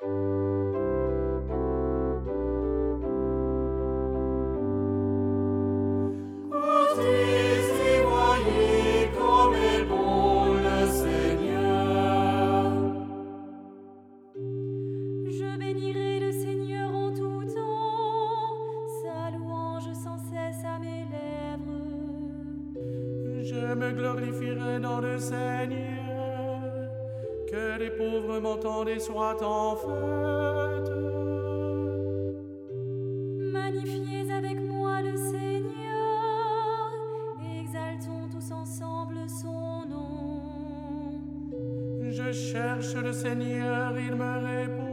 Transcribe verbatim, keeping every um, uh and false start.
Je bénirai le Seigneur en tout temps, sa louange sans cesse à mes lèvres. Je me glorifierai dans le Seigneur, que les pauvres m'entendent et soient en fête. Magnifiez avec moi le Seigneur, exaltons tous ensemble son nom. Je cherche le Seigneur, il me répond.